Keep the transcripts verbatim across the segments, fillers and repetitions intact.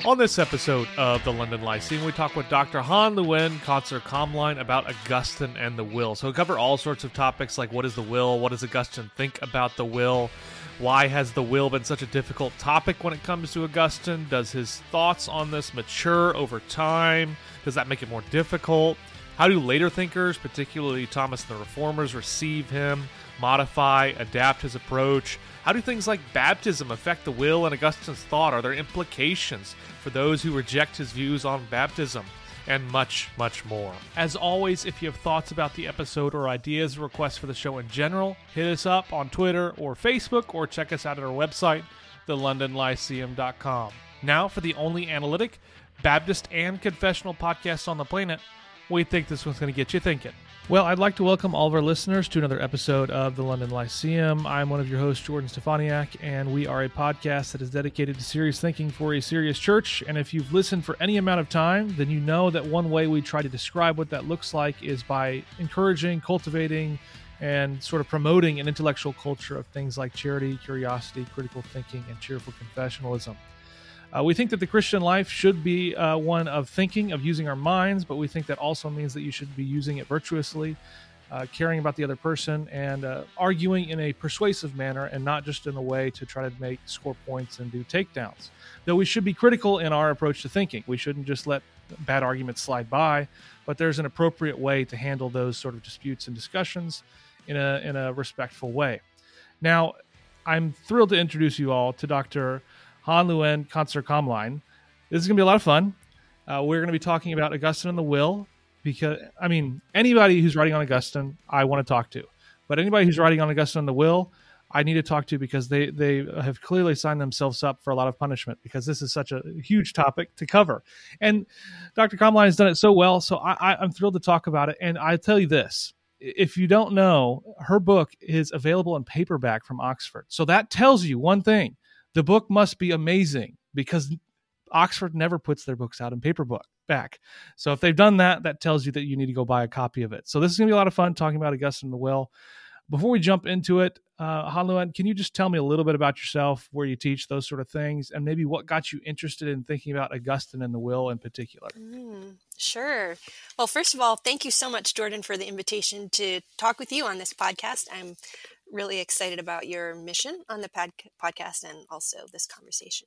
On this episode of the London Lyceum, we talk with Doctor Han Luen Kotzer-Kamlein about Augustine and the will. So we cover all sorts of topics like what is the will, what does Augustine think about the will, why has the will been such a difficult topic when it comes to Augustine, does his thoughts on this mature over time, does that make it more difficult, how do later thinkers, particularly Thomas and the Reformers, receive him, modify, adapt his approach? How do things like baptism affect the will and Augustine's thought? Are there implications for those who reject his views on baptism? And much, much more. As always, if you have thoughts about the episode or ideas or requests for the show in general, hit us up on Twitter or Facebook, or check us out at our website, the london lyceum dot com. Now for the only analytic, Baptist, and confessional podcast on the planet. We think this one's going to get you thinking. Well, I'd like to welcome all of our listeners to another episode of the London Lyceum. I'm one of your hosts, Jordan Stefaniak, and we are a podcast that is dedicated to serious thinking for a serious church. And if you've listened for any amount of time, then you know that one way we try to describe what that looks like is by encouraging, cultivating, and sort of promoting an intellectual culture of things like charity, curiosity, critical thinking, and cheerful confessionalism. Uh, we think that the Christian life should be uh, one of thinking, of using our minds, but we think that also means that you should be using it virtuously, uh, caring about the other person, and uh, arguing in a persuasive manner and not just in a way to try to make score points and do takedowns. Though we should be critical in our approach to thinking. We shouldn't just let bad arguments slide by, but there's an appropriate way to handle those sort of disputes and discussions in a, in a respectful way. Now, I'm thrilled to introduce you all to Doctor Han Luen Kotzer-Kamlein. This is going to be a lot of fun. Uh, we're going to be talking about Augustine and the will, because, I mean, anybody who's writing on Augustine, I want to talk to. But anybody who's writing on Augustine and the will, I need to talk to, because they, they have clearly signed themselves up for a lot of punishment, because this is such a huge topic to cover. And Doctor Kamlein has done it so well, so I, I, I'm thrilled to talk about it. And I tell you this, if you don't know, her book is available in paperback from Oxford. So that tells you one thing. The book must be amazing, because Oxford never puts their books out in paperback back. So if they've done that, that tells you that you need to go buy a copy of it. So this is going to be a lot of fun talking about Augustine and the will. Before we jump into it, uh, Han Luen, can you just tell me a little bit about yourself, where you teach, those sort of things, and maybe what got you interested in thinking about Augustine and the will in particular? Mm, sure. Well, first of all, thank you so much, Jordan, for the invitation to talk with you on this podcast. I'm really excited about your mission on the pod- podcast and also this conversation.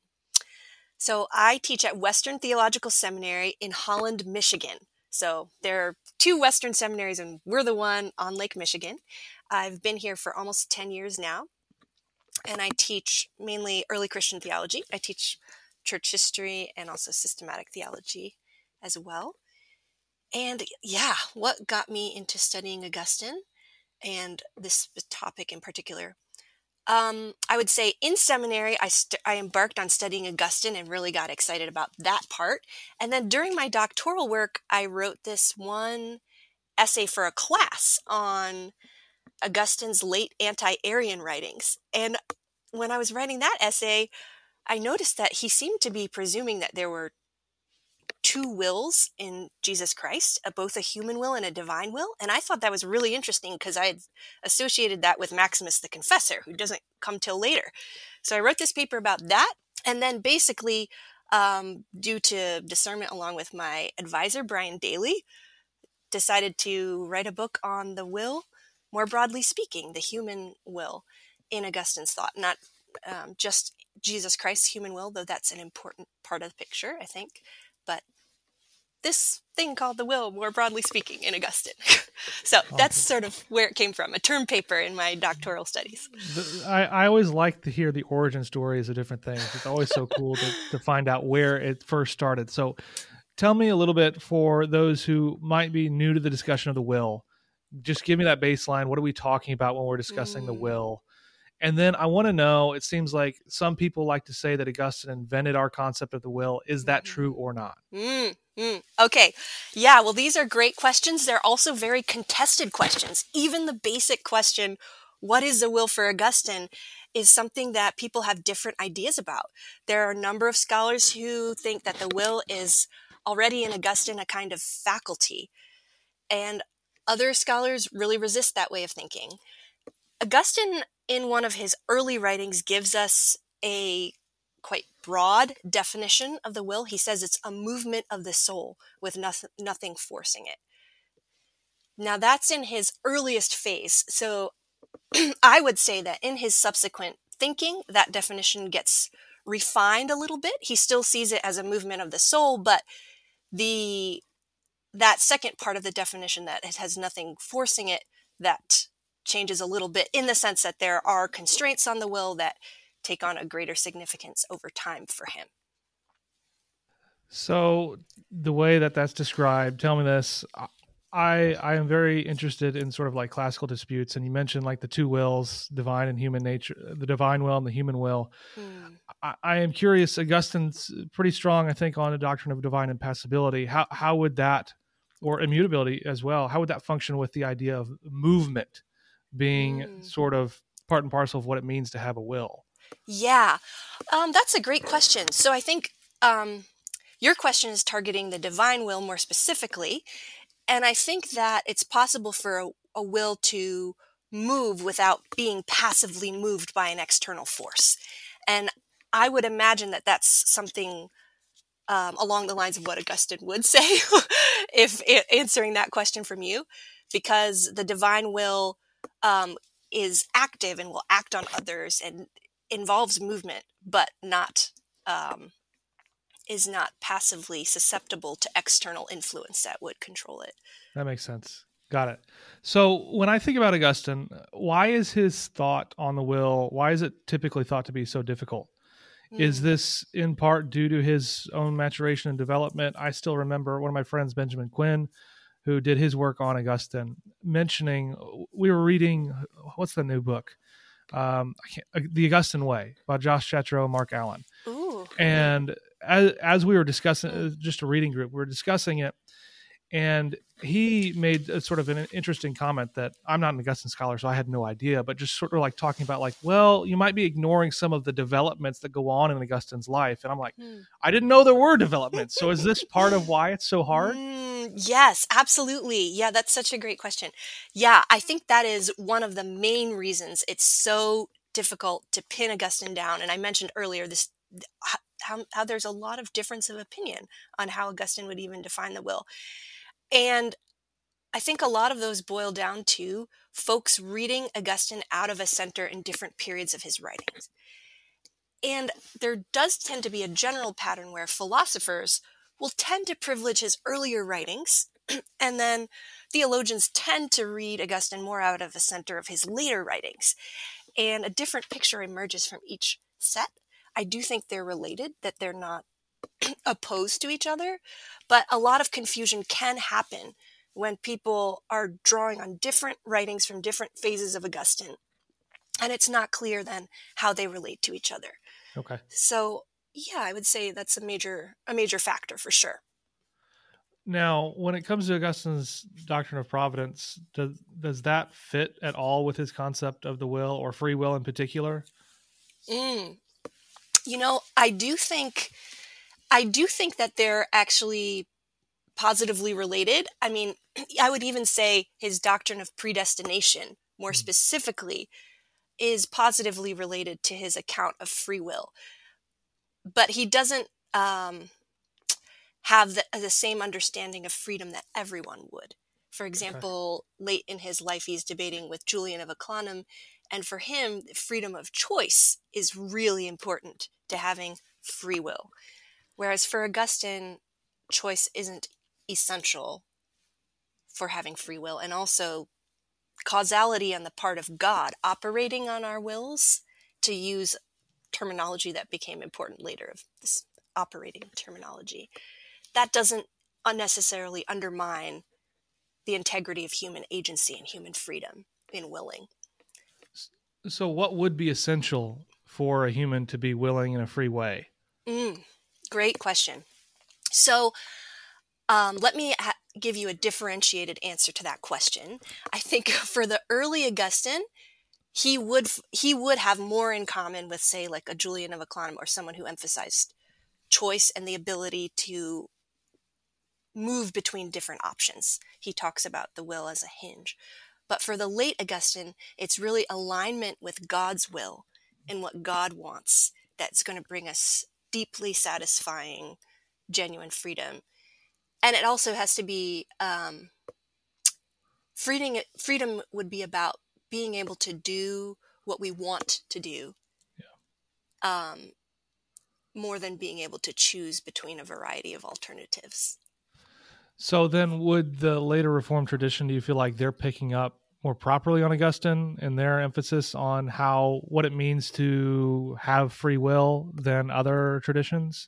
So I teach at Western Theological Seminary in Holland, Michigan. So there are two Western seminaries, and we're the one on Lake Michigan. I've been here for almost ten years now, and I teach mainly early Christian theology. I teach church history and also systematic theology as well. And yeah, what got me into studying Augustine and this topic in particular? Um, I would say in seminary, I, st- I embarked on studying Augustine and really got excited about that part. And then during my doctoral work, I wrote this one essay for a class on Augustine's late anti-Arian writings. And when I was writing that essay, I noticed that he seemed to be presuming that there were two wills in Jesus Christ, a, both a human will and a divine will. And I thought that was really interesting, because I had associated that with Maximus the Confessor, who doesn't come till later. So I wrote this paper about that. And then basically, um, due to discernment along with my advisor, Brian Daly, decided to write a book on the will, more broadly speaking, the human will in Augustine's thought, not um, just Jesus Christ's human will, though that's an important part of the picture, I think, but this thing called the will, more broadly speaking, in Augustine. So that's sort of where it came from, a term paper in my doctoral studies. I, I always like to hear the origin stories of different things. It's always so cool to, to find out where it first started. So tell me a little bit, for those who might be new to the discussion of the will, just give me that baseline. What are we talking about when we're discussing mm. the will? And then I want to know, it seems like some people like to say that Augustine invented our concept of the will. Is that true or not? Mm, mm. Okay. Yeah, well, these are great questions. They're also very contested questions. Even the basic question, what is the will for Augustine, is something that people have different ideas about. There are a number of scholars who think that the will is already in Augustine a kind of faculty, and other scholars really resist that way of thinking. Augustine, in one of his early writings, gives us a quite broad definition of the will. He says it's a movement of the soul with nothing, nothing forcing it. Now that's in his earliest phase. So I would say that in his subsequent thinking, that definition gets refined a little bit. He still sees it as a movement of the soul, but the that second part of the definition, that it has nothing forcing it, that changes a little bit in the sense that there are constraints on the will that take on a greater significance over time for him. So the way that that's described, tell me this, I I am very interested in sort of like classical disputes, and you mentioned like the two wills, divine and human nature, the divine will and the human will. Mm. I, I am curious, Augustine's pretty strong, I think, on the doctrine of divine impassibility. How how would that, or immutability as well, how would that function with the idea of movement being mm. sort of part and parcel of what it means to have a will? Yeah, um, that's a great question. So I think um, your question is targeting the divine will more specifically. And I think that it's possible for a, a will to move without being passively moved by an external force. And I would imagine that that's something um, along the lines of what Augustine would say if, if answering that question from you, because the divine will um, is active and will act on others and involves movement, but not um, is not passively susceptible to external influence that would control it. That makes sense. Got it. So when I think about Augustine, why is his thought on the will, why is it typically thought to be so difficult? Mm. Is this in part due to his own maturation and development? I still remember one of my friends, Benjamin Quinn, who did his work on Augustine, mentioning, we were reading, what's the new book? Um, I can't, The Augustine Way by Josh Chatro and Mark Allen. Ooh. And as, as we were discussing, just a reading group, we were discussing it, and he made a sort of an interesting comment that I'm not an Augustine scholar, so I had no idea, but just sort of like talking about like, well, you might be ignoring some of the developments that go on in Augustine's life. And I'm like, mm. I didn't know there were developments. So is this part of why it's so hard? Mm, yes, absolutely. Yeah, that's such a great question. Yeah, I think that is one of the main reasons it's so difficult to pin Augustine down. And I mentioned earlier this, how, how there's a lot of difference of opinion on how Augustine would even define the will. And I think a lot of those boil down to folks reading Augustine out of a center in different periods of his writings. And there does tend to be a general pattern where philosophers will tend to privilege his earlier writings, and then theologians tend to read Augustine more out of a center of his later writings. And a different picture emerges from each set. I do think they're related, that they're not opposed to each other, but a lot of confusion can happen when people are drawing on different writings from different phases of Augustine, and it's not clear then how they relate to each other. Okay. So yeah, I would say that's a major a major factor for sure. Now, when it comes to Augustine's doctrine of providence, does does that fit at all with his concept of the will, or free will in particular? Mm. You know, I do think I do think that they're actually positively related. I mean, I would even say his doctrine of predestination, more mm. specifically, is positively related to his account of free will. But he doesn't um, have the, the same understanding of freedom that everyone would. For example, okay. late in his life, he's debating with Julian of Eclanum, and for him, freedom of choice is really important to having free will. Whereas for Augustine, choice isn't essential for having free will, and also causality on the part of God operating on our wills, to use terminology that became important later of this operating terminology. That doesn't unnecessarily undermine the integrity of human agency and human freedom in willing. So what would be essential for a human to be willing in a free way? Mm, great question. So um, let me ha- give you a differentiated answer to that question. I think for the early Augustine, he would he would have more in common with, say, like a Julian of Eclanum, or someone who emphasized choice and the ability to move between different options. He talks about the will as a hinge. But for the late Augustine, it's really alignment with God's will and what God wants that's going to bring us deeply satisfying, genuine freedom. And it also has to be, um, freedom, freedom would be about being able to do what we want to do. Yeah. Um, more than being able to choose between a variety of alternatives. So then would the later Reformed tradition, do you feel like they're picking up more properly on Augustine and their emphasis on how, what it means to have free will than other traditions?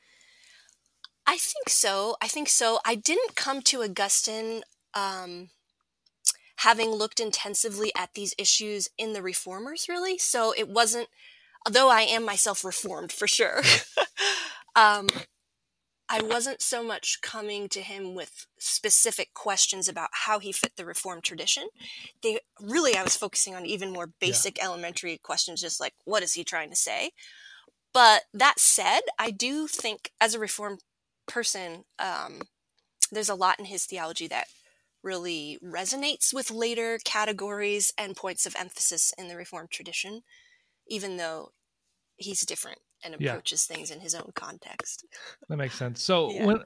I think so. I think so. I didn't come to Augustine um, having looked intensively at these issues in the Reformers, really. So it wasn't, although I am myself Reformed for sure, um, I wasn't so much coming to him with specific questions about how he fit the Reformed tradition. They really, I was focusing on even more basic yeah. elementary questions, just like, what is he trying to say? But that said, I do think as a Reformed person, um, there's a lot in his theology that really resonates with later categories and points of emphasis in the Reformed tradition, even though he's different and approaches yeah. things in his own context. That makes sense. So yeah. when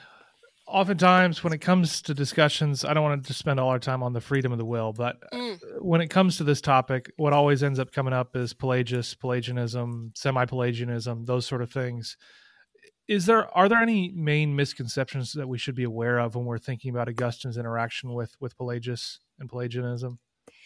oftentimes when it comes to discussions, I don't want to just spend all our time on the freedom of the will, but mm. when it comes to this topic, what always ends up coming up is Pelagius, Pelagianism, semi-Pelagianism, those sort of things. Is there, are there any main misconceptions that we should be aware of when we're thinking about Augustine's interaction with, with Pelagius and Pelagianism?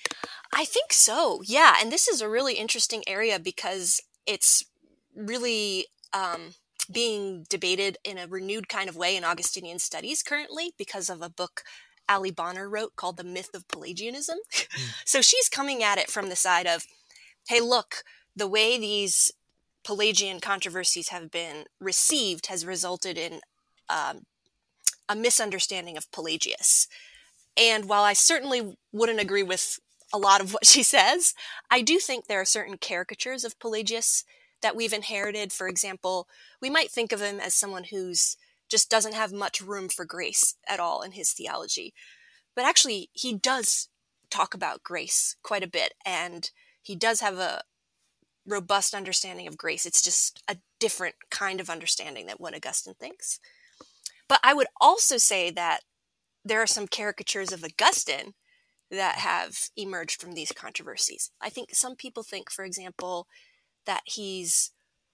I think so. Yeah. And this is a really interesting area because it's really um, being debated in a renewed kind of way in Augustinian studies currently because of a book Ali Bonner wrote called The Myth of Pelagianism. Mm. So she's coming at it from the side of, hey, look, the way these Pelagian controversies have been received has resulted in um, a misunderstanding of Pelagius. And while I certainly wouldn't agree with a lot of what she says, I do think there are certain caricatures of Pelagius that we've inherited. For example, we might think of him as someone who's just doesn't have much room for grace at all in his theology. But actually, he does talk about grace quite a bit, and he does have a robust understanding of grace. It's just a different kind of understanding than what Augustine thinks. But I would also say that there are some caricatures of Augustine that have emerged from these controversies. I think some people think, for example, that he's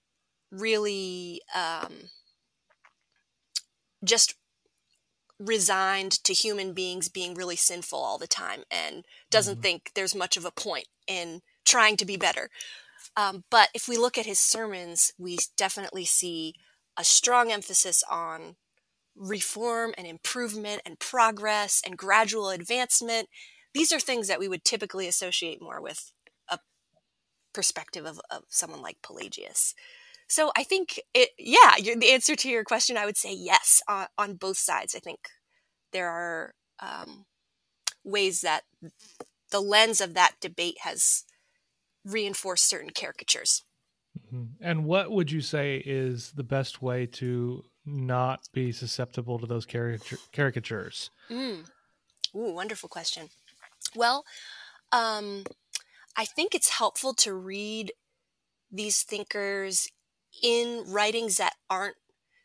really um, just resigned to human beings being really sinful all the time and doesn't mm-hmm. think there's much of a point in trying to be better. Um, but if we look at his sermons, we definitely see a strong emphasis on reform and improvement and progress and gradual advancement. These are things that we would typically associate more with a perspective of, of someone like Pelagius. So I think, it, yeah, the answer to your question, I would say yes, on, on both sides. I think there are um, ways that the lens of that debate has reinforce certain caricatures. Mm-hmm. And what would you say is the best way to not be susceptible to those caricature- caricatures? Mm. Ooh, wonderful question. Well, um, I think it's helpful to read these thinkers in writings that aren't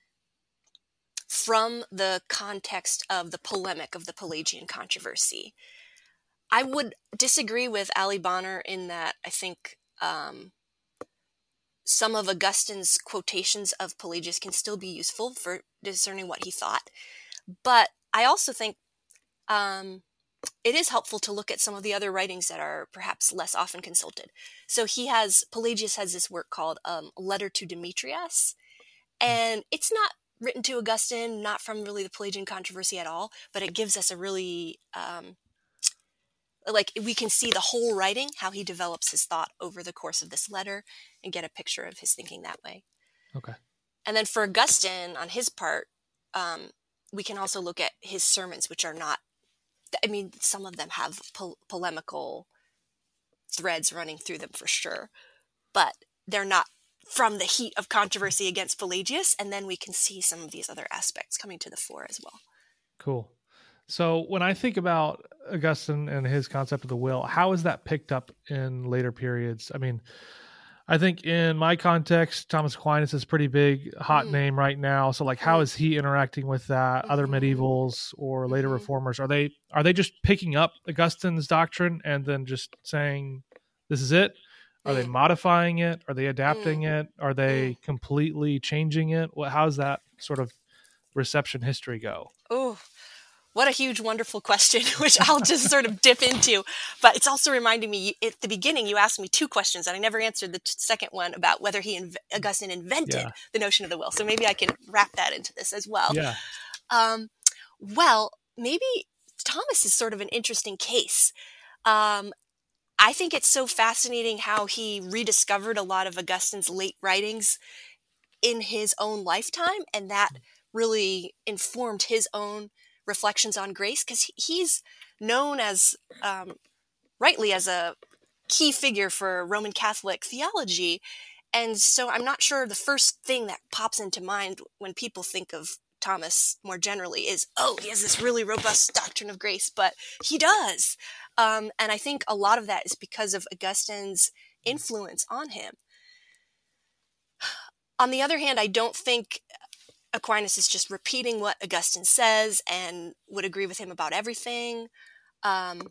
from the context of the polemic of the Pelagian controversy. I would disagree with Ali Bonner in that I think um, some of Augustine's quotations of Pelagius can still be useful for discerning what he thought. But I also think um, it is helpful to look at some of the other writings that are perhaps less often consulted. So he has, Pelagius has this work called um, Letter to Demetrius, and it's not written to Augustine, not from really the Pelagian controversy at all, but it gives us a really... Um, like we can see the whole writing, how he develops his thought over the course of this letter and get a picture of his thinking that way. Okay. And then for Augustine, on his part, um, we can also look at his sermons, which are not, I mean, some of them have po- polemical threads running through them for sure, but they're not from the heat of controversy against Pelagius. And then we can see some of these other aspects coming to the fore as well. Cool. So when I think about Augustine and his concept of the will, how is that picked up in later periods? I mean, I think in my context, Thomas Aquinas is a pretty big, hot Mm. name right now. So, like, how Mm. is he interacting with that? Other Mhm. medievals or later Mhm. reformers, are they are they just picking up Augustine's doctrine and then just saying this is it? Are they Mm. modifying it? Are they adapting Mm. it? Are they completely changing it? What, how's that sort of reception history go? Oh, what a huge, wonderful question, which I'll just sort of dip into. But it's also reminding me, at the beginning, you asked me two questions, and I never answered the t- second one about whether he inv- Augustine invented Yeah. the notion of the will. So maybe I can wrap that into this as well. Yeah. Um, well, maybe Thomas is sort of an interesting case. Um, I think it's so fascinating how he rediscovered a lot of Augustine's late writings in his own lifetime, and that really informed his own reflections on grace, because he's known as um, rightly as a key figure for Roman Catholic theology. And so I'm not sure the first thing that pops into mind when people think of Thomas more generally is, oh, he has this really robust doctrine of grace, but he does. Um, and I think a lot of that is because of Augustine's influence on him. On the other hand, I don't think Aquinas is just repeating what Augustine says and would agree with him about everything. Um,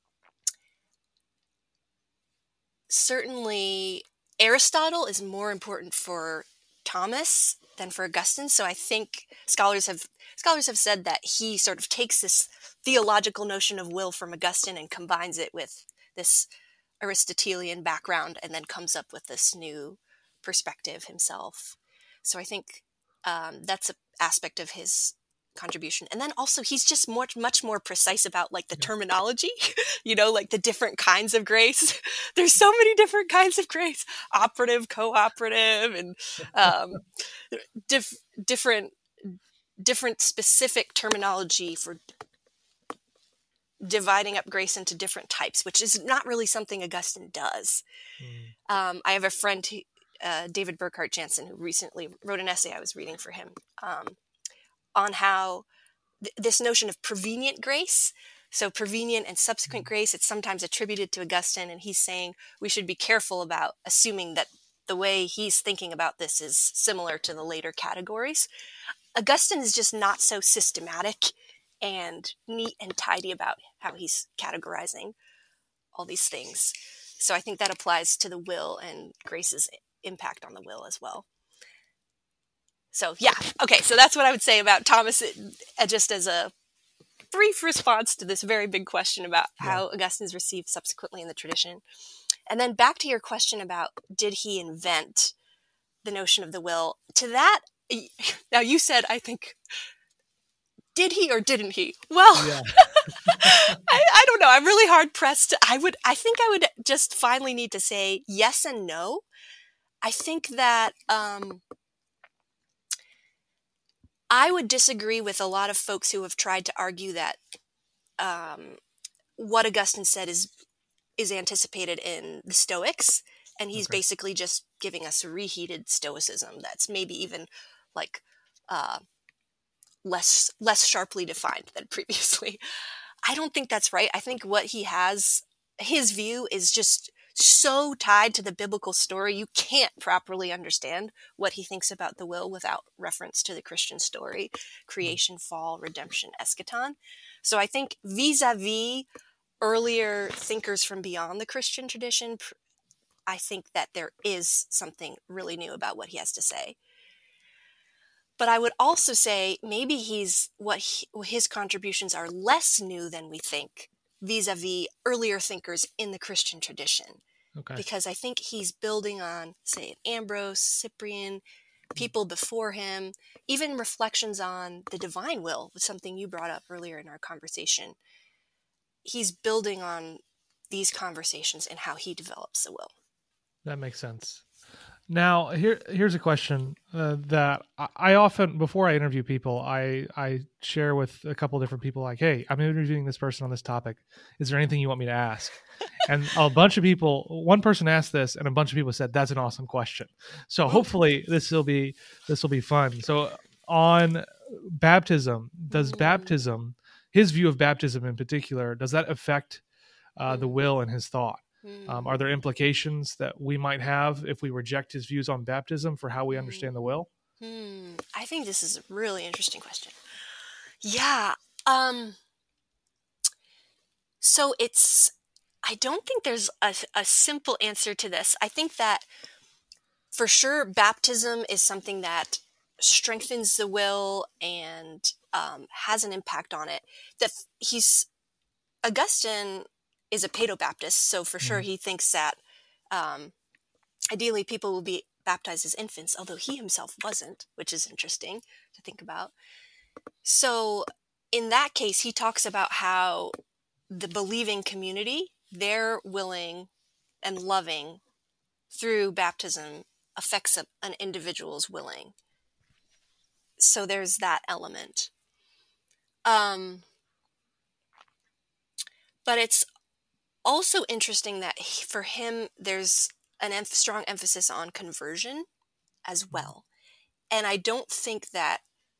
certainly, Aristotle is more important for Thomas than for Augustine. So I think scholars have scholars have said that he sort of takes this theological notion of will from Augustine and combines it with this Aristotelian background, and then comes up with this new perspective himself. So I think um, that's an aspect of his contribution. And then also he's just more, much more precise about like the terminology, you know, like the different kinds of grace. There's so many different kinds of grace, operative, cooperative, and um, diff- different, different specific terminology for dividing up grace into different types, which is not really something Augustine does. Mm. Um, I have a friend, who, uh, David Burkhart Jansen, who recently wrote an essay I was reading for him um, on how th- this notion of prevenient grace, so prevenient and subsequent mm. grace, it's sometimes attributed to Augustine, and he's saying we should be careful about assuming that the way he's thinking about this is similar to the later categories. Augustine is just not so systematic and neat and tidy about how he's categorizing all these things. So I think that applies to the will and grace's impact on the will as well. So yeah, okay, so that's what I would say about Thomas, just as a brief response to this very big question about yeah. how Augustine is received subsequently in the tradition. And then back to your question about, did he invent the notion of the will? To that, now you said, I think, did he or didn't he? Well, yeah. I, I don't know. I'm really hard pressed. I would, I think I would just finally need to say yes and no. I think that um, I would disagree with a lot of folks who have tried to argue that um, what Augustine said is is anticipated in the Stoics, and he's okay. basically just giving us a reheated Stoicism that's maybe even like uh, less less sharply defined than previously. I don't think that's right. I think what he has, his view is just so tied to the biblical story, you can't properly understand what he thinks about the will without reference to the Christian story, creation, fall, redemption, eschaton. So I think vis-a-vis earlier thinkers from beyond the Christian tradition, I think that there is something really new about what he has to say. But I would also say maybe he's what he, his contributions are less new than we think vis-a-vis earlier thinkers in the Christian tradition. Okay. Because I think he's building on, say, Ambrose, Cyprian, people before him, even reflections on the divine will, something you brought up earlier in our conversation. He's building on these conversations and how he develops the will. That makes sense. Now, here here's a question uh, that I, I often, before I interview people, I, I share with a couple different people like, hey, I'm interviewing this person on this topic. Is there anything you want me to ask? And a bunch of people, one person asked this and a bunch of people said, that's an awesome question. So hopefully this will be, this will be fun. So on baptism, does baptism, his view of baptism in particular, does that affect uh, the will and his thought? Um, are there implications that we might have if we reject his views on baptism for how we understand the will? Hmm. I think this is a really interesting question. Yeah. Um, so it's, I don't think there's a, a simple answer to this. I think that for sure, baptism is something that strengthens the will and um, has an impact on it. That he's, Augustine is a Paedobaptist, so for sure Mhm. he thinks that um, ideally people will be baptized as infants, although he himself wasn't, which is interesting to think about. So in that case, he talks about how the believing community, they're willing and loving through baptism affects a, an individual's willing. So there's that element. Um, but it's also interesting that he, for him, there's an em- strong emphasis on conversion as well. And I don't think that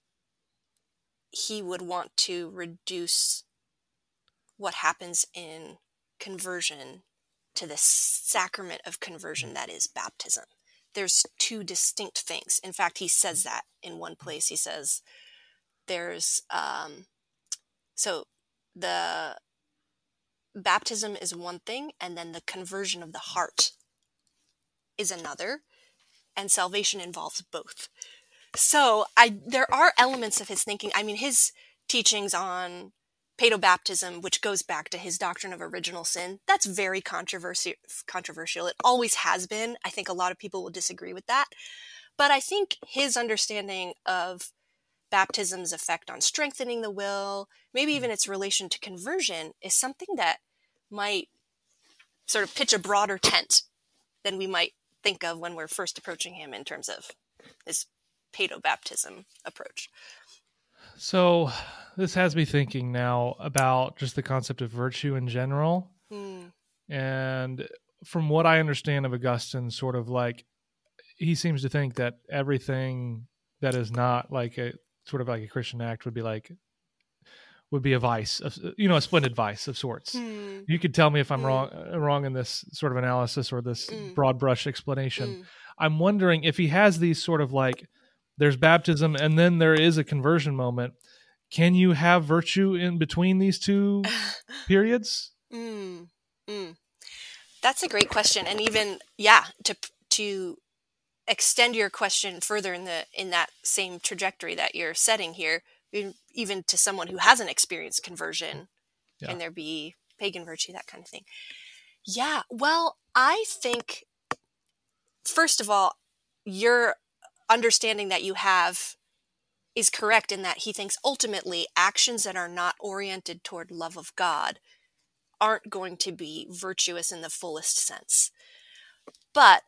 he would want to reduce what happens in conversion to the sacrament of conversion that is baptism. There's two distinct things. In fact, he says that in one place. He says there's, um, so the baptism is one thing, and then the conversion of the heart is another, and salvation involves both. So I there are elements of his thinking. I mean, his teachings on paedobaptism, which goes back to his doctrine of original sin, that's very controversial. Controversial. It always has been. I think a lot of people will disagree with that. But I think his understanding of baptism's effect on strengthening the will, maybe even its relation to conversion, is something that might sort of pitch a broader tent than we might think of when we're first approaching him in terms of this paedobaptism approach. So this has me thinking now about just the concept of virtue in general. Hmm. And from what I understand of Augustine, sort of like he seems to think that everything that is not like a sort of like a Christian act would be like would be a vice, of, you know, a splendid vice of sorts. Hmm. You could tell me if I'm Hmm. wrong wrong in this sort of analysis or this Mm. broad brush explanation. Mm. I'm wondering if he has these sort of like there's baptism and then there is a conversion moment. Can you have virtue in between these two periods? Mm. Mm. That's a great question, and even yeah, to to extend your question further in the in that same trajectory that you're setting here, even to someone who hasn't experienced conversion, Yeah. can there be pagan virtue, that kind of thing? Yeah. Well, I think first of all, your understanding that you have is correct in that he thinks ultimately actions that are not oriented toward love of God aren't going to be virtuous in the fullest sense. But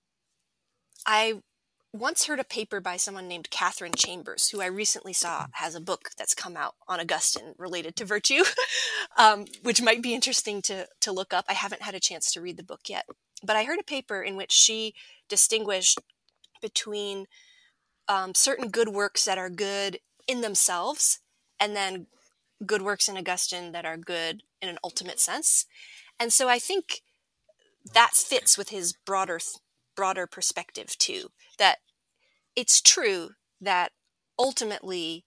I once heard a paper by someone named Catherine Chambers, who I recently saw has a book that's come out on Augustine related to virtue, um, which might be interesting to, to look up. I haven't had a chance to read the book yet. But I heard a paper in which she distinguished between um, certain good works that are good in themselves and then good works in Augustine that are good in an ultimate sense. And so I think that fits with his broader broader perspective too, that it's true that ultimately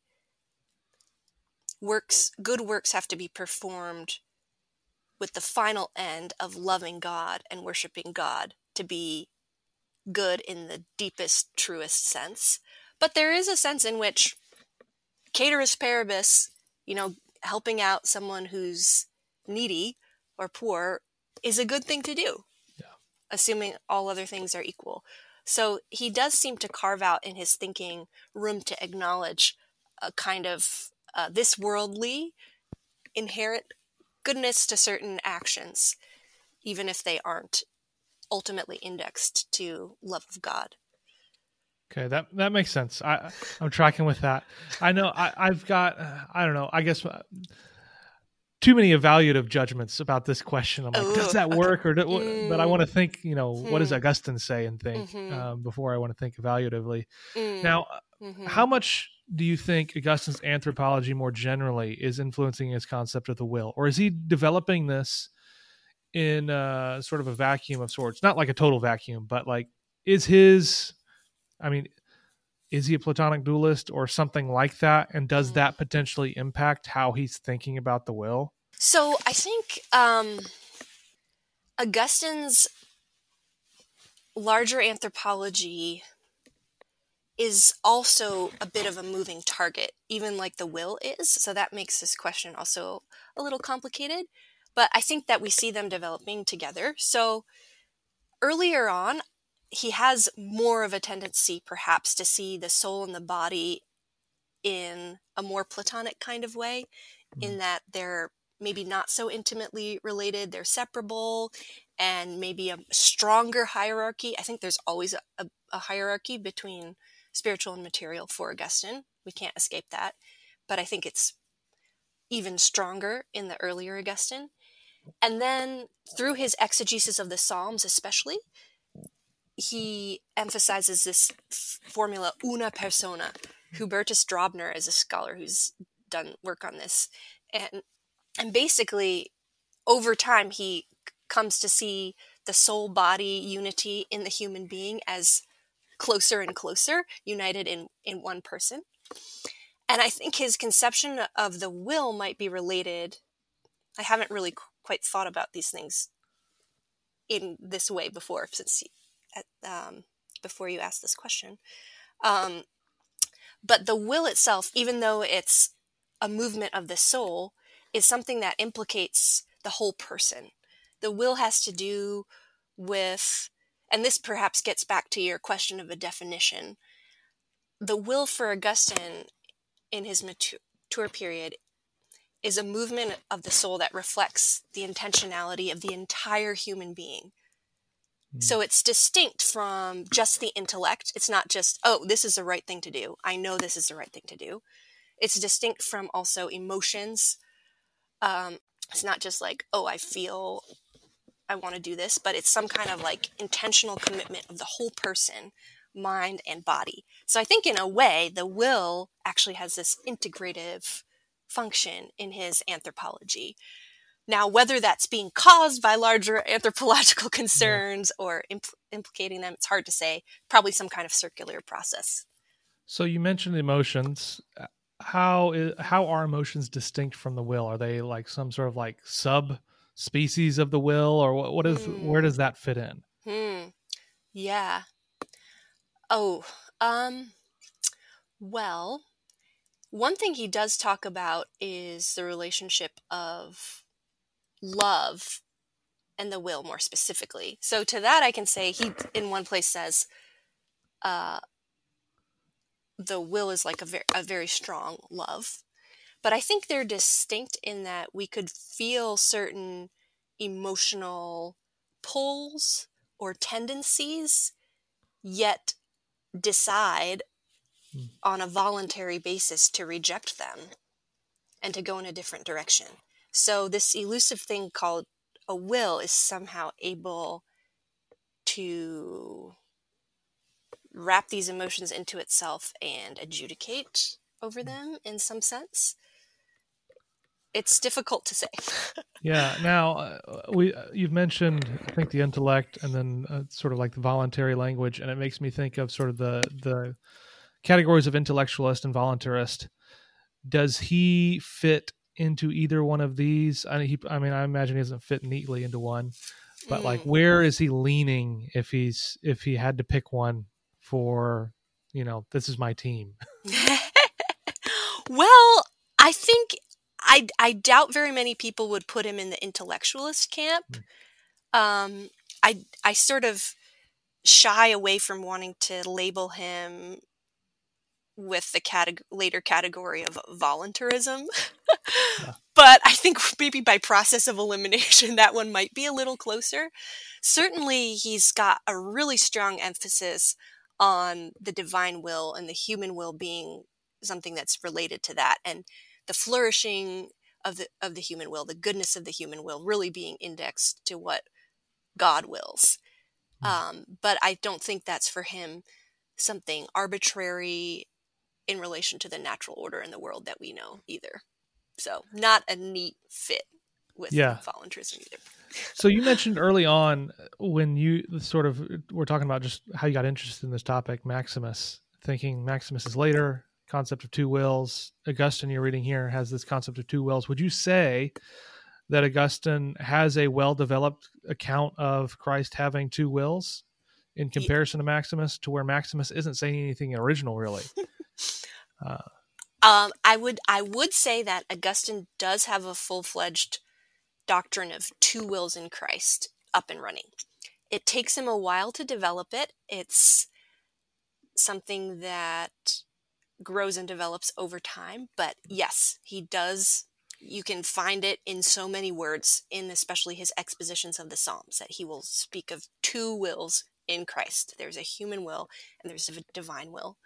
works good works have to be performed with the final end of loving God and worshiping God to be good in the deepest, truest sense. But there is a sense in which cateris paribus, you know, helping out someone who's needy or poor is a good thing to do, Yeah. assuming all other things are equal. So he does seem to carve out in his thinking room to acknowledge a kind of uh, this worldly inherent goodness to certain actions, even if they aren't ultimately indexed to love of God. Okay, that that makes sense. I I'm tracking with that. I know I I've got uh, I don't know. I guess uh, too many evaluative judgments about this question. I'm like, Ooh, does that okay. work? Or do, Mm. but I want to think. You know, what does Hmm. Augustine say and think Mhm. um, before I want to think evaluatively. Mm. Now, Mhm. how much do you think Augustine's anthropology more generally is influencing his concept of the will, or is he developing this in uh, sort of a vacuum of sorts, not like a total vacuum, but like, is his, I mean, is he a Platonic dualist or something like that? And does Mm. that potentially impact how he's thinking about the will? So I think um, Augustine's larger anthropology is also a bit of a moving target, even like the will is. So that makes this question also a little complicated. But I think that we see them developing together. So earlier on, he has more of a tendency perhaps to see the soul and the body in a more Platonic kind of way, mm. in that they're maybe not so intimately related, they're separable, and maybe a stronger hierarchy. I think there's always a, a, a hierarchy between spiritual and material for Augustine. We can't escape that. But I think it's even stronger in the earlier Augustine. And then through his exegesis of the Psalms especially, he emphasizes this f- formula, una persona. Hubertus Drobner is a scholar who's done work on this. And, and basically, over time, he comes to see the soul-body unity in the human being as closer and closer, united in, in one person. And I think his conception of the will might be related. I haven't really qu- quite thought about these things in this way before, since um, before you asked this question. Um, but the will itself, even though it's a movement of the soul, is something that implicates the whole person. The will has to do with, and this perhaps gets back to your question of a definition, the will for Augustine in his mature period is a movement of the soul that reflects the intentionality of the entire human being. Mm. So it's distinct from just the intellect. It's not just, oh, this is the right thing to do. I know this is the right thing to do. It's distinct from also emotions. Um, it's not just like, oh, I feel I want to do this, but it's some kind of like intentional commitment of the whole person, mind and body. So I think in a way, the will actually has this integrative function in his anthropology. Now, whether that's being caused by larger anthropological concerns yeah. or impl- implicating them, it's hard to say. Probably some kind of circular process. So you mentioned emotions. How is, how are emotions distinct from the will? Are they like some sort of like subspecies of the will, or what, what is, hmm. where does that fit in? Hmm. Yeah. Oh, um, well, one thing he does talk about is the relationship of love and the will more specifically. So to that, I can say he, in one place says, uh, the will is like a very, a very strong love. But I think they're distinct in that we could feel certain emotional pulls or tendencies, yet decide mm. on a voluntary basis to reject them and to go in a different direction. So this elusive thing called a will is somehow able to wrap these emotions into itself and adjudicate over them in some sense. It's difficult to say. Yeah. Now, uh, we uh, you've mentioned, I think, the intellect, and then uh, sort of like the voluntary language, and it makes me think of sort of the the categories of intellectualist and voluntarist. Does he fit into either one of these? I mean, he, I mean, I imagine he doesn't fit neatly into one, but mm. like, where is he leaning if he's if he had to pick one for, you know, this is my team? Well, I think. I, I doubt very many people would put him in the intellectualist camp. Mm. Um, I I sort of shy away from wanting to label him with the categ- later category of voluntarism. Yeah. But I think maybe by process of elimination, that one might be a little closer. Certainly, he's got a really strong emphasis on the divine will and the human will being something that's related to that. And the flourishing of the of the human will, the goodness of the human will, really being indexed to what God wills. Mm. Um, but I don't think that's for him something arbitrary in relation to the natural order in the world that we know either. So not a neat fit with yeah. voluntarism either. So you mentioned early on when you sort of were talking about just how you got interested in this topic, Maximus, thinking Maximus is later, concept of two wills. Augustine, you're reading here, has this concept of two wills. Would you say that Augustine has a well-developed account of Christ having two wills in comparison to Maximus, to where Maximus isn't saying anything original, really? Uh, um, I would I would say that Augustine does have a full-fledged doctrine of two wills in Christ up and running. It takes him a while to develop it. It's something that grows and develops over time, but yes, he does. You can find it in so many words, in especially his expositions of the Psalms, that he will speak of two wills in Christ. There's a human will and there's a divine will.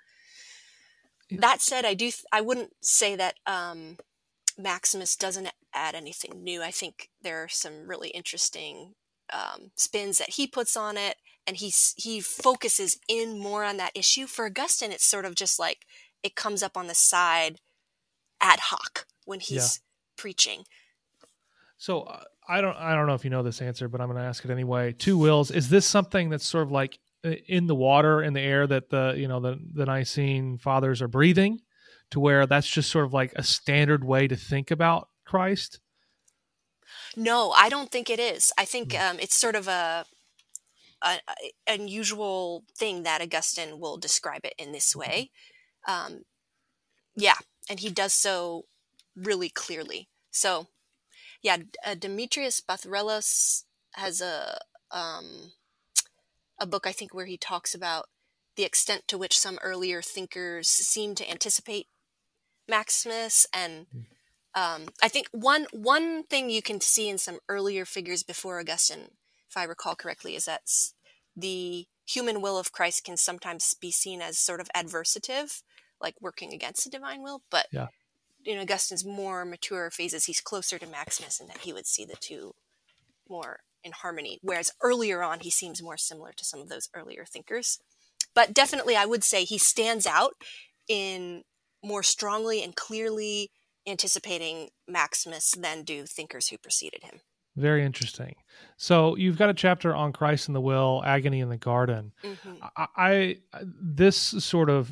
That said, I do. Th- I wouldn't say that um, Maximus doesn't add anything new. I think there are some really interesting um, spins that he puts on it, and he he focuses in more on that issue. For Augustine, it's sort of just like it comes up on the side, ad hoc when he's yeah. preaching. So uh, I don't I don't know if you know this answer, but I'm going to ask it anyway. Two wills. Is this something that's sort of like in the water, in the air, that the you know the the Nicene fathers are breathing, to where that's just sort of like a standard way to think about Christ? No, I don't think it is. I think um, it's sort of a, a, a unusual thing that Augustine will describe it in this way. Um, yeah, and he does so really clearly. So, yeah, uh, Demetrius Bathyrelos has a um, a book, I think, where he talks about the extent to which some earlier thinkers seem to anticipate Maximus, and um, I think one one thing you can see in some earlier figures before Augustine, if I recall correctly, is that the human will of Christ can sometimes be seen as sort of adversative, like working against the divine will. But yeah. in Augustine's more mature phases, he's closer to Maximus, and that he would see the two more in harmony. Whereas earlier on, he seems more similar to some of those earlier thinkers. But definitely, I would say he stands out in more strongly and clearly anticipating Maximus than do thinkers who preceded him. Very interesting. So you've got a chapter on Christ in the will, agony in the garden. Mm-hmm. I, I this sort of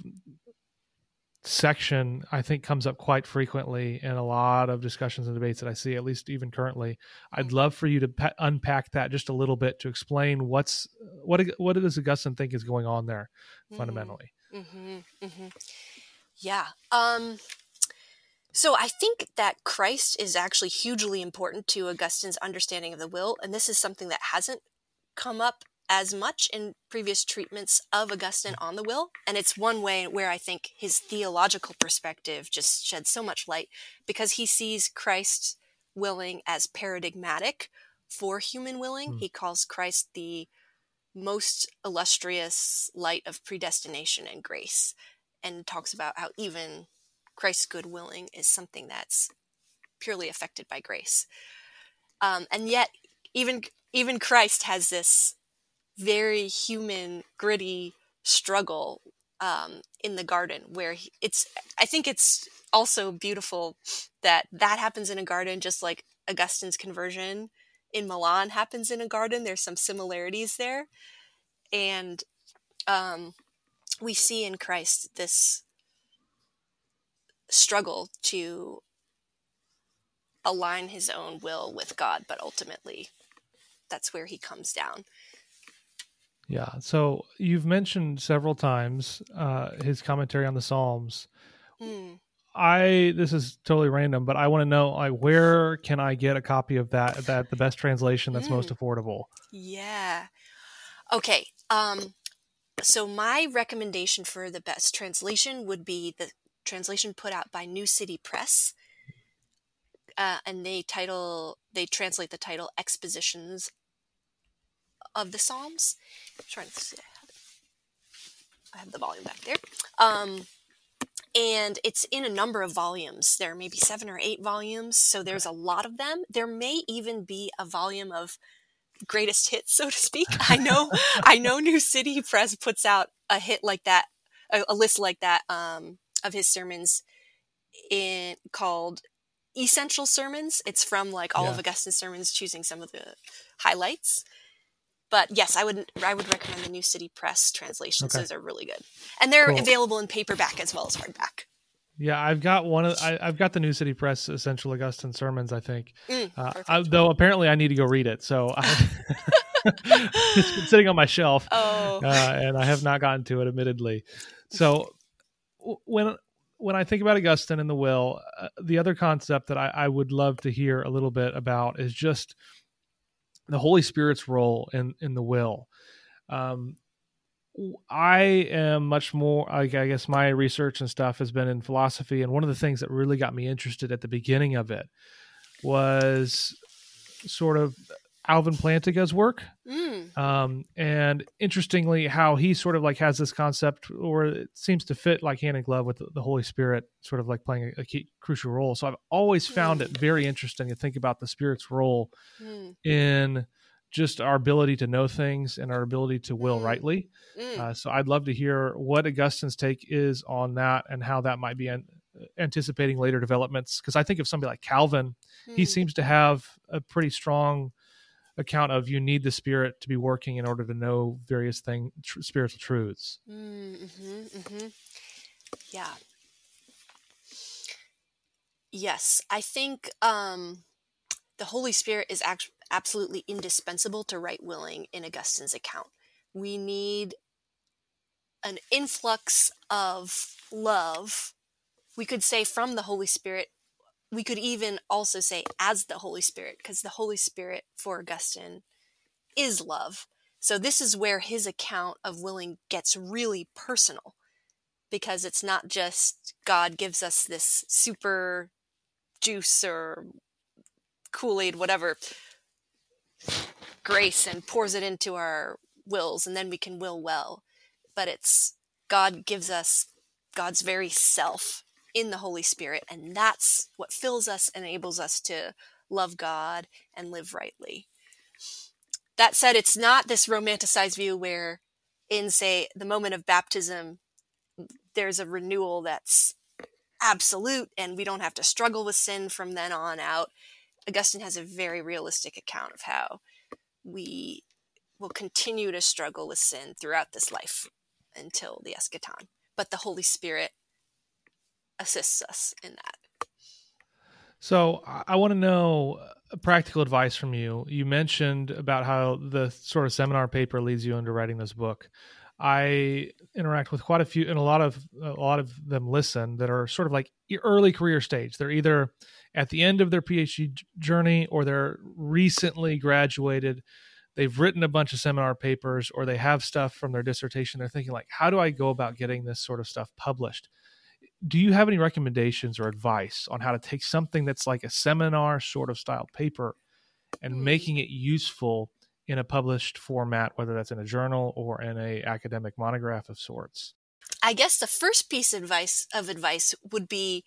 section, I think, comes up quite frequently in a lot of discussions and debates that I see, at least even currently. I'd love for you to pe- unpack that just a little bit, to explain what's what what does Augustine think is going on there fundamentally. Mm-hmm. Mm-hmm. Yeah. Um, so I think that Christ is actually hugely important to Augustine's understanding of the will, and this is something that hasn't come up as much in previous treatments of Augustine on the will. And it's one way where I think his theological perspective just sheds so much light, because he sees Christ's willing as paradigmatic for human willing. Mm. He calls Christ the most illustrious light of predestination and grace, and talks about how even Christ's good willing is something that's purely affected by grace. Um, and yet, even even Christ has this very human, gritty struggle um, in the garden, where he, it's. I think it's also beautiful that that happens in a garden, just like Augustine's conversion in Milan happens in a garden. There's some similarities there, and um, we see in Christ this struggle to align his own will with God, but ultimately, that's where he comes down. Yeah. So you've mentioned several times uh, his commentary on the Psalms. Mm. I this is totally random, but I want to know, like, where can I get a copy of that? That the best translation that's mm. most affordable. Yeah. Okay. Um. So my recommendation for the best translation would be the translation put out by New City Press, uh, and they title they translate the title "Expositions of the Psalms." I'm trying to see. I have the volume back there. Um, and it's in a number of volumes. There are maybe seven or eight volumes, so there's a lot of them. There may even be a volume of greatest hits, so to speak. I know I know New City Press puts out a hit like that, a, a list like that um, of his sermons in called Essential Sermons. It's from like all yeah. of Augustine's sermons, choosing some of the highlights. But yes, I would I would recommend the New City Press translations. Okay. Those are really good, and they're Cool. available in paperback as well as hardback. Yeah, I've got one of I, I've got the New City Press Essential Augustine Sermons, I think. Mm, uh, I, though apparently I need to go read it, so I, it's been sitting on my shelf, oh. uh, and I have not gotten to it, admittedly. So when when I think about Augustine and the will, uh, the other concept that I, I would love to hear a little bit about is just the Holy Spirit's role in in the will. Um, I am much more, I guess my research and stuff has been in philosophy. And one of the things that really got me interested at the beginning of it was sort of Alvin Plantinga's work. Mm. Um, and interestingly, how he sort of like has this concept, or it seems to fit like hand in glove with the, the Holy Spirit, sort of like playing a, a key, crucial role. So I've always found mm. it very interesting to think about the Spirit's role mm. in just our ability to know things and our ability to will mm. rightly. Mm. Uh, so I'd love to hear what Augustine's take is on that and how that might be an, anticipating later developments. Because I think of somebody like Calvin, mm. he seems to have a pretty strong account of you need the Spirit to be working in order to know various things, tr- spiritual truths. Mm-hmm, mm-hmm. Yeah. Yes, I think um, the Holy Spirit is actually absolutely indispensable to right willing in Augustine's account. We need an influx of love. We could say from the Holy Spirit. We could even also say as the Holy Spirit, because the Holy Spirit for Augustine is love. So this is where his account of willing gets really personal, because it's not just God gives us this super juice or Kool-Aid, whatever, grace and pours it into our wills and then we can will well. But it's God gives us God's very self in the Holy Spirit, and that's what fills us and enables us to love God and live rightly. That said, it's not this romanticized view where in, say, the moment of baptism, there's a renewal that's absolute and we don't have to struggle with sin from then on out. Augustine has a very realistic account of how we will continue to struggle with sin throughout this life until the eschaton. But the Holy Spirit assists us in that. So I want to know practical advice from you. You mentioned about how the sort of seminar paper leads you into writing this book. I interact with quite a few, and a lot of a lot of them listen, that are sort of like early career stage. They're either at the end of their PhD journey or they're recently graduated. They've written a bunch of seminar papers or they have stuff from their dissertation. They're thinking like, how do I go about getting this sort of stuff published? Do you have any recommendations or advice on how to take something that's like a seminar sort of style paper and mm. making it useful in a published format, whether that's in a journal or in a academic monograph of sorts? I guess the first piece of advice of advice would be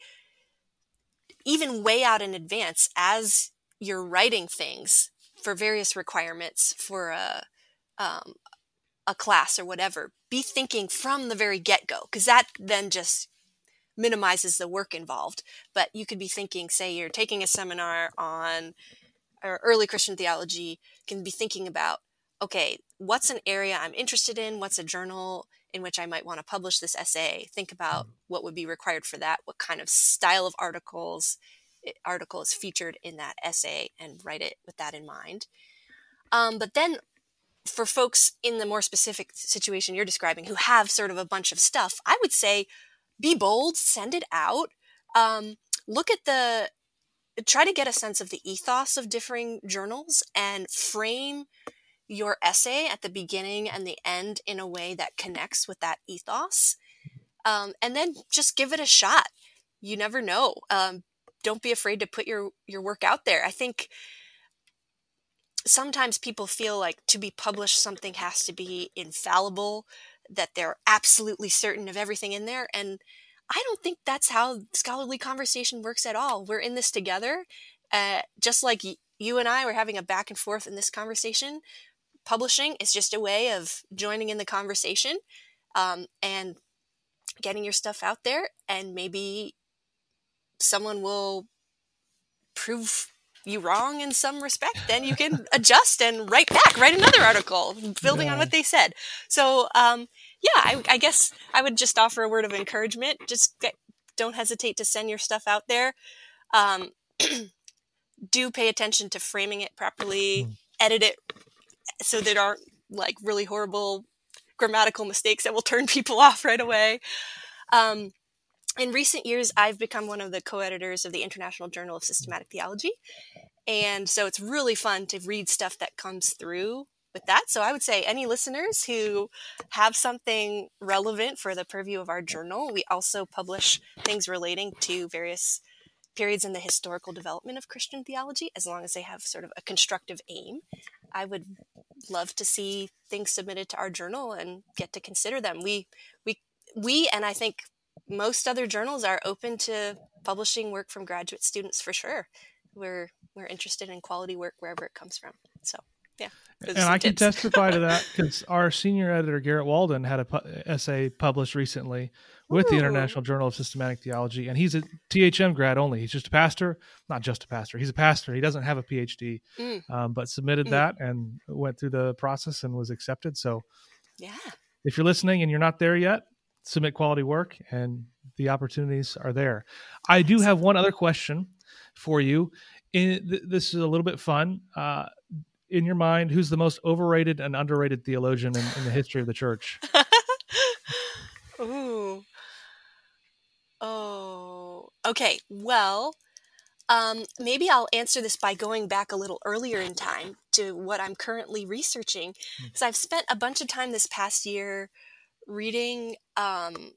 even way out in advance as you're writing things for various requirements for a um, a class or whatever. Be thinking from the very get-go, because that then just minimizes the work involved. But you could be thinking, say you're taking a seminar on or early Christian theology, can be thinking about, okay, what's an area I'm interested in? What's a journal in which I might want to publish this essay? Think about what would be required for that, what kind of style of articles article is featured in that essay, and write it with that in mind. Um, but then for folks in the more specific situation you're describing who have sort of a bunch of stuff, I would say be bold, send it out. Um, look at the Try to get a sense of the ethos of differing journals and frame your essay at the beginning and the end in a way that connects with that ethos. Um, and then just give it a shot. You never know. Um, don't be afraid to put your, your work out there. I think sometimes people feel like to be published, something has to be infallible, that they're absolutely certain of everything in there. And I don't think that's how scholarly conversation works at all. We're in this together. Uh, just like y- you and I were having a back and forth in this conversation, publishing is just a way of joining in the conversation um, and getting your stuff out there. And maybe someone will prove you wrong in some respect, then you can adjust and write back, write another article, building Yeah. on what they said. So, um, yeah, I, I guess I would just offer a word of encouragement. Just get, don't hesitate to send your stuff out there. Um, do pay attention to framing it properly, Mm. edit it so there aren't like really horrible grammatical mistakes that will turn people off right away. Um, in recent years, I've become one of the co-editors of the International Journal of Systematic Theology. And so it's really fun to read stuff that comes through with that. So I would say any listeners who have something relevant for the purview of our journal, we also publish things relating to various periods in the historical development of Christian theology, as long as they have sort of a constructive aim. I would love to see things submitted to our journal and get to consider them. We, we, we, and I think most other journals are open to publishing work from graduate students for sure. We're we're interested in quality work wherever it comes from. So, yeah. And I can tips. testify to that because our senior editor, Garrett Walden, had a pu- essay published recently with Ooh. the International Journal of Systematic Theology. And he's a T H M grad only. He's just a pastor, not just a pastor. He's a pastor. He doesn't have a P H D, mm. um, but submitted mm. that and went through the process and was accepted. So yeah, if you're listening and you're not there yet, submit quality work and the opportunities are there. I do have one other question for you. In, th- this is a little bit fun. Uh, in your mind, who's the most overrated and underrated theologian in, in the history of the church? Ooh. Oh, okay. Well, um, maybe I'll answer this by going back a little earlier in time to what I'm currently researching. Because I've spent a bunch of time this past year reading um,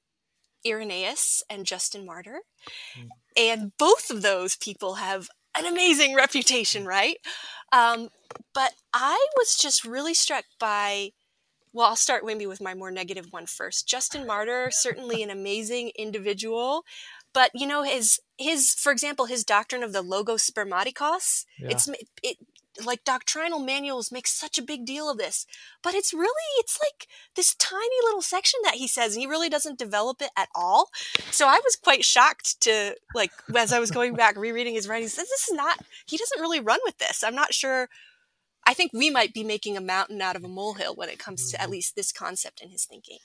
Irenaeus and Justin Martyr. Mm. And both of those people have an amazing reputation, right? Um, but I was just really struck by, well, I'll start maybe with my more negative one first. Justin Martyr, certainly an amazing individual, but you know, his, his, for example, his doctrine of the logos spermatikos, yeah. it's, it, like doctrinal manuals make such a big deal of this, but it's really, it's like this tiny little section that he says, and he really doesn't develop it at all. So I was quite shocked to, like, as I was going back, rereading his writings, this is not, he doesn't really run with this. I'm not sure. I think we might be making a mountain out of a molehill when it comes to at least this concept in his thinking.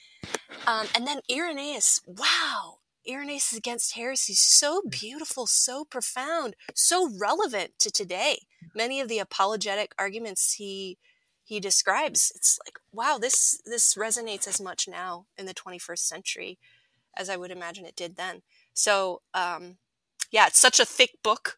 Um, and then Irenaeus, wow. Irenaeus against heresy, so beautiful, so profound, so relevant to today. Many of the apologetic arguments he he describes, it's like, wow, this this resonates as much now in the twenty-first century as I would imagine it did then. So, um, yeah, it's such a thick book,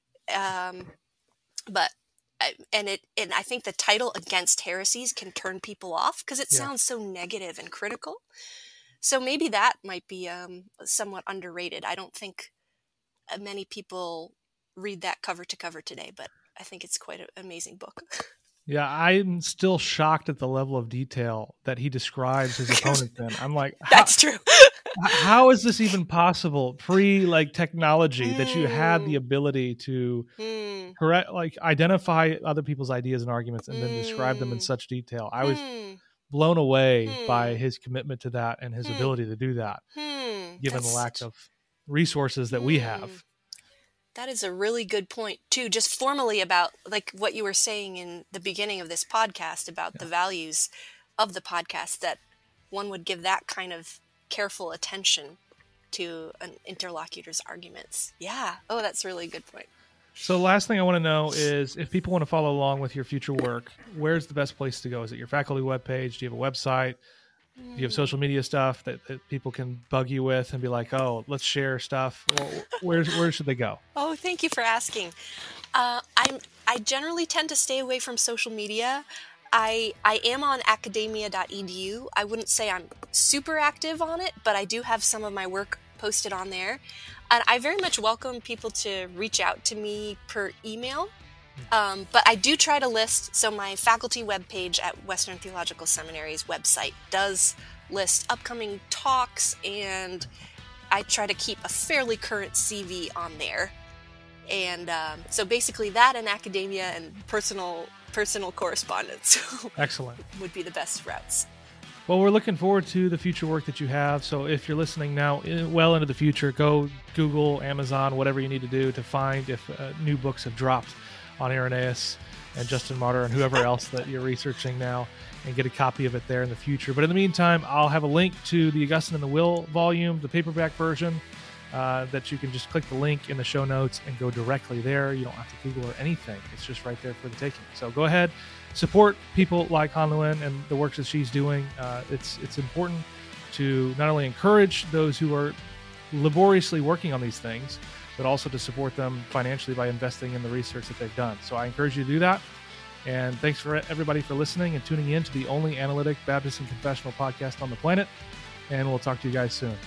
um, but and it and I think the title Against Heresies can turn people off because it yeah. sounds so negative and critical. So maybe that might be um, somewhat underrated. I don't think many people read that cover to cover today, but I think it's quite an amazing book. Yeah, I'm still shocked at the level of detail that he describes his opponent in. I'm like, that's true. How is this even possible? Pre like technology mm. that you had the ability to mm. correct, like identify other people's ideas and arguments and mm. then describe them in such detail. I was mm. blown away mm. by his commitment to that and his mm. ability to do that, mm. given That's the lack such... of resources that mm. we have. That is a really good point too, just formally about like what you were saying in the beginning of this podcast about yeah. the values of the podcast, that one would give that kind of careful attention to an interlocutor's arguments. Yeah. Oh, that's a really good point. So last thing I want to know is if people want to follow along with your future work, where's the best place to go? Is it your faculty webpage? Do you have a website? Do you have social media stuff that, that people can bug you with and be like, oh, let's share stuff? Well, where, where should they go? Oh, thank you for asking. Uh, I'm, I generally tend to stay away from social media. I, I am on academia dot e d u. I wouldn't say I'm super active on it, but I do have some of my work posted on there. And I very much welcome people to reach out to me per email. Um, but I do try to list, so my faculty webpage at Western Theological Seminary's website does list upcoming talks, and I try to keep a fairly current C V on there. And um, so basically that and academia and personal personal correspondence Excellent. would be the best routes. Well, we're looking forward to the future work that you have. So if you're listening now well into the future, go Google, Amazon, whatever you need to do to find if uh, new books have dropped on Irenaeus and Justin Martyr and whoever else that you're researching now, and get a copy of it there in the future. But in the meantime, I'll have a link to the Augustine and the Will volume, the paperback version, uh, that you can just click the link in the show notes and go directly there. You don't have to Google or anything. It's just right there for the taking. So go ahead, support people like Han Lewin and the works that she's doing. Uh, it's it's important to not only encourage those who are laboriously working on these things, but also to support them financially by investing in the research that they've done. So I encourage you to do that. And thanks for everybody for listening and tuning in to the only analytic Baptist and confessional podcast on the planet. And we'll talk to you guys soon.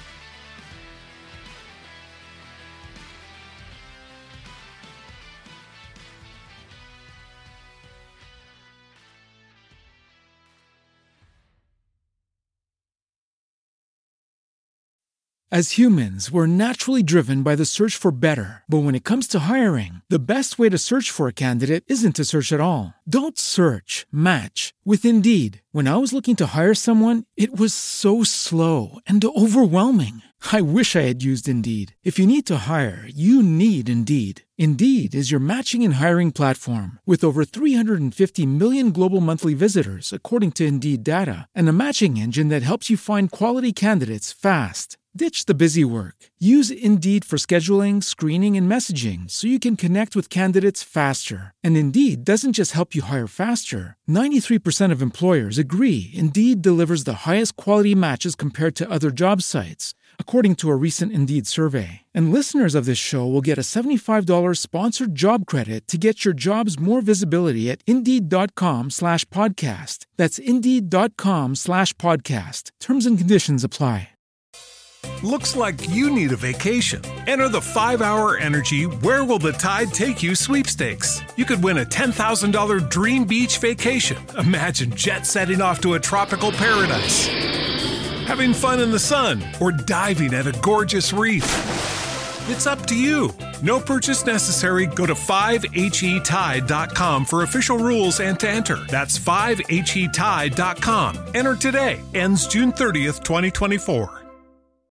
As humans, we're naturally driven by the search for better. But when it comes to hiring, the best way to search for a candidate isn't to search at all. Don't search, match with Indeed. When I was looking to hire someone, it was so slow and overwhelming. I wish I had used Indeed. If you need to hire, you need Indeed. Indeed is your matching and hiring platform with over three hundred fifty million global monthly visitors, according to Indeed data, and a matching engine that helps you find quality candidates fast. Ditch the busy work. Use Indeed for scheduling, screening, and messaging so you can connect with candidates faster. And Indeed doesn't just help you hire faster. ninety-three percent of employers agree Indeed delivers the highest quality matches compared to other job sites, according to a recent Indeed survey. And listeners of this show will get a seventy-five dollars sponsored job credit to get your jobs more visibility at Indeed.com slash podcast. That's Indeed.com slash podcast. Terms and conditions apply. Looks like you need a vacation. Enter the five hour Energy Where Will the Tide Take You sweepstakes. You could win a ten thousand dollars dream beach vacation. Imagine jet setting off to a tropical paradise, having fun in the sun, or diving at a gorgeous reef. It's up to you. No purchase necessary. Go to five H E tide dot com for official rules and to enter. That's five H E tide dot com. Enter today. Ends June thirtieth, twenty twenty-four.